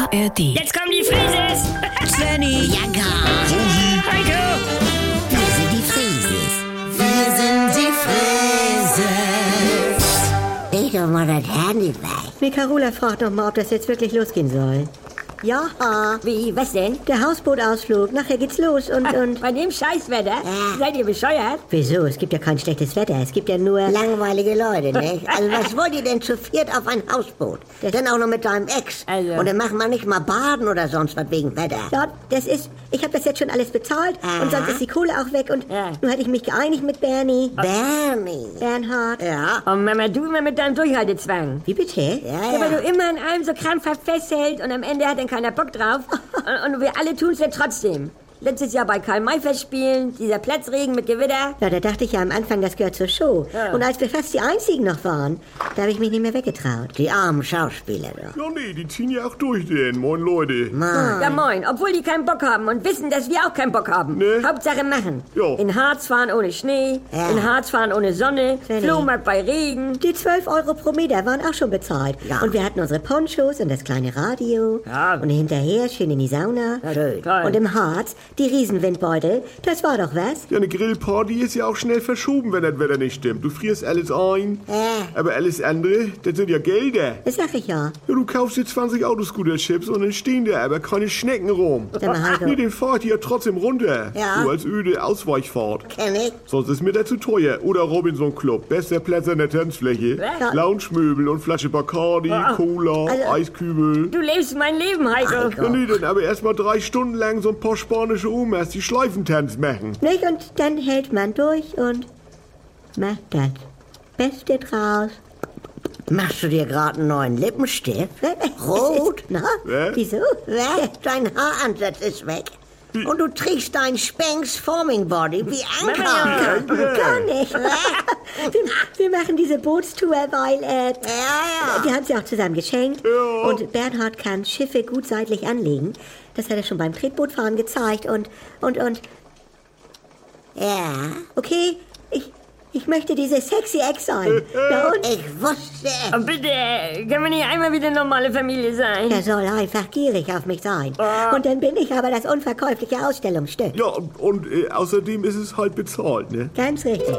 ARD. Jetzt kommen die Frises! Svenny, Ja, gar. Heiko! Wir sind die Frieses. Wir sind die Frieses. Leg doch mal das Handy weg. die Carola fragt noch mal, ob das jetzt wirklich losgehen soll. Ja, Wie, was denn? der Hausbootausflug. Nachher geht's los und... Bei dem Scheißwetter? Seid ihr bescheuert? Wieso? Es gibt ja kein schlechtes Wetter. Es gibt ja nur... Langweilige Leute, nicht? Also was wollt ihr denn zu viert auf ein Hausboot? Dann auch noch mit deinem Ex. Also. Und dann machen wir nicht mal baden oder sonst was wegen Wetter. Ja, das ist... Ich habe das jetzt schon alles bezahlt. Und sonst ist die Kohle auch weg. Und Ja. nun hatte ich mich geeinigt mit Bernie. Bernie. Bernhard. Ja. Und Mama, du immer mit deinem Durchhaltezwang. Wie bitte? Ja, weil du immer an allem so krampfhaft festhältst und am Ende hat dann keiner Bock drauf. und wir alle tun's ja trotzdem. Letztes Jahr bei Karl-May-Fest spielen, dieser Platzregen mit Gewitter. Ja, da dachte ich ja am Anfang, das gehört zur Show. Ja. Und als wir fast die Einzigen noch waren, da habe ich mich nicht mehr weggetraut. Die armen Schauspieler doch. Ja, nee, die ziehen ja auch durch den. Moin, Leute. Mann. Ja moin, obwohl die keinen Bock haben und wissen, dass wir auch keinen Bock haben. Ne? Hauptsache machen. Ja. In Harz fahren ohne Schnee, Ja. in Harz fahren ohne Sonne, Svenny. Flohmarkt bei Regen. Die 12 Euro pro Meter waren auch schon bezahlt. Ja. Und wir hatten unsere Ponchos und das kleine Radio. Ja. Und hinterher schön in die Sauna. Toll. Und im Harz die Riesenwindbeutel. Das war doch was. Ja, eine Grillparty ist ja auch schnell verschoben, wenn das Wetter nicht stimmt. Du frierst alles ein, aber alles andere, das sind ja Gelder. Das sag ich ja. Ja, du kaufst dir 20 Autoscooter-Chips und dann stehen da aber keine Schnecken rum. Sag mal, Heiko. Nee, den fahrt ihr ja trotzdem runter. Ja. So als öde Ausweichfahrt. Kenn ich. Sonst ist mir das zu teuer. Oder Robinson Club, bester Platz an der Tanzfläche. Ja. Lounge-Möbel und Flasche Bacardi, Cola, Also- Eiskübel. Du lebst mein Leben, Heiko. Ja, nee, dann aber erst mal 3 Stunden lang so ein paar spanische Omas, die Schleifentanz machen. Nicht? Und dann hält man durch und macht das Beste draus. Machst du dir gerade einen neuen Lippenstift? Rot? Na, Was? wieso? Dein Haaransatz ist weg. Und du trägst dein Spanx Forming Body wie Anker. Gar nicht. wir machen diese Bootstour, weil Ja. wir haben sie auch zusammen geschenkt. Ja. Und Bernhard kann Schiffe gut seitlich anlegen. Das hat er schon beim Tretbootfahren gezeigt. Und. Ja. Okay, ich möchte diese sexy Ex sein. Na und? Ich wusste es. Und bitte, können wir nicht einmal wieder normale Familie sein? Er soll einfach gierig auf mich sein. Und dann bin ich aber das unverkäufliche Ausstellungsstück. Ja, und außerdem ist es halt bezahlt, ne? Ganz richtig.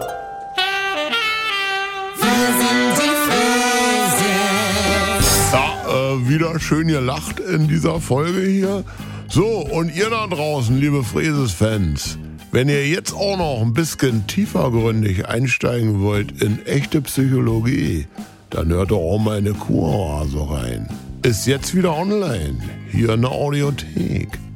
Ja, wieder schön gelacht in dieser Folge hier. So, und ihr da draußen, liebe Frieses-Fans, wenn ihr jetzt auch noch ein bisschen tiefergründig einsteigen wollt in echte Psychologie, dann hört doch auch mal in eine Kuroase rein. Ist jetzt wieder online, hier in der Audiothek.